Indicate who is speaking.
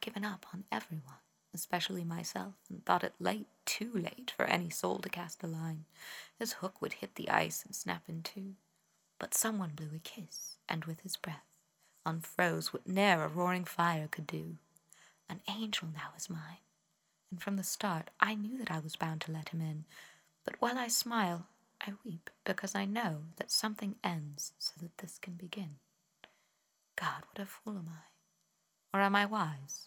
Speaker 1: given up on everyone, especially myself, and thought it late, too late, for any soul to cast a line. His hook would hit the ice and snap in two. But someone blew a kiss, and with his breath unfroze what ne'er a roaring fire could do. An angel now is mine, and from the start I knew that I was bound to let him in. But while I smile, I weep, because I know that something ends so that this can begin. God, what a fool am I? Or am I wise?